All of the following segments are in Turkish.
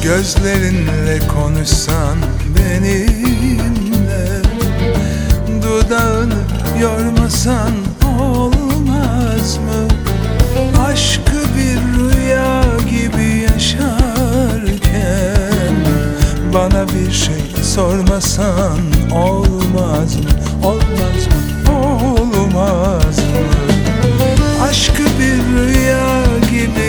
Gözlerinle konuşsan benimle, dudağını yormasan olmaz mı? Aşkı bir rüya gibi yaşarken bana bir şey sormasan olmaz mı? Olmaz mı? Olmaz mı? Aşkı bir rüya gibi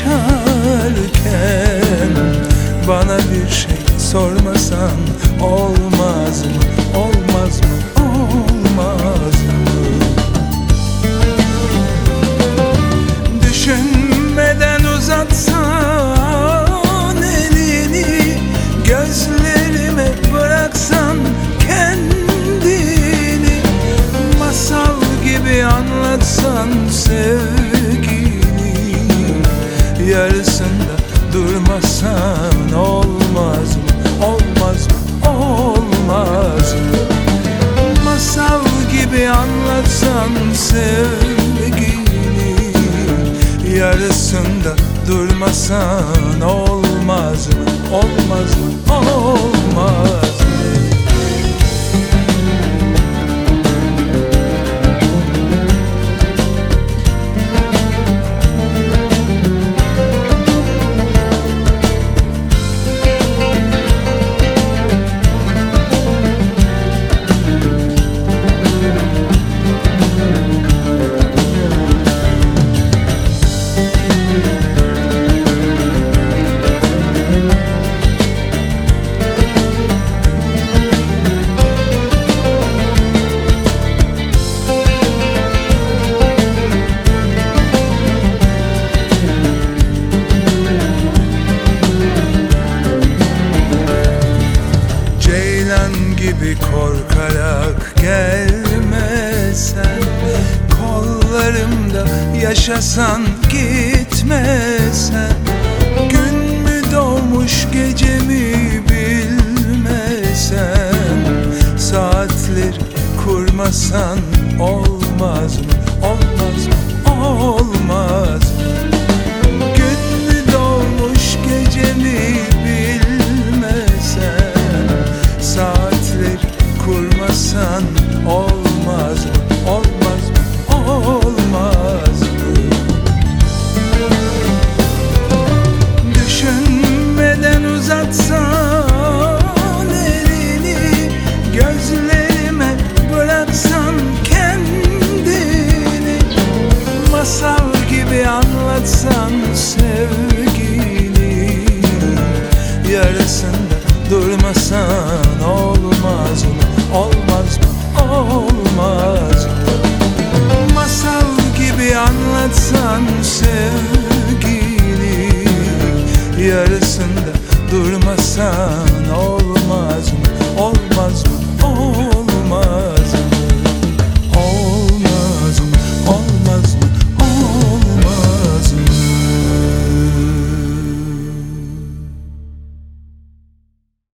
yaşarken bana bir şey sormasan olmaz mı? Olmaz mı? Olmaz mı? Düşünmeden uzatsan elini, gözlerime bıraksan kendini, masal gibi anlatsan sevgini, yarısında durmasan olmaz mı? Olmaz mı? Olmaz mı? Masal gibi anlatsan sevgini, yarısında durmasan olmaz mı? Olmaz mı? Olmaz mı? Gibi korkarak gelmesen, kollarımda yaşasan gitmesen, gün mü doğmuş gece mi bilmesen, saatleri kurmasan olmaz mı? Olmaz mı? Olmaz mı? Gün mü doğmuş gece mi bilmesen, saatleri kurmasan olmaz mı? Olmaz mı? Olmaz mı? Düşünmeden uzatsan elini, gözlerime bıraksan kendini, masal gibi anlatsan sevgini, yarısında durmasan olmaz mı? Olmaz mı? Olmaz mı? Masal gibi anlatsan sevgini, yarısında durmasan olmaz mı?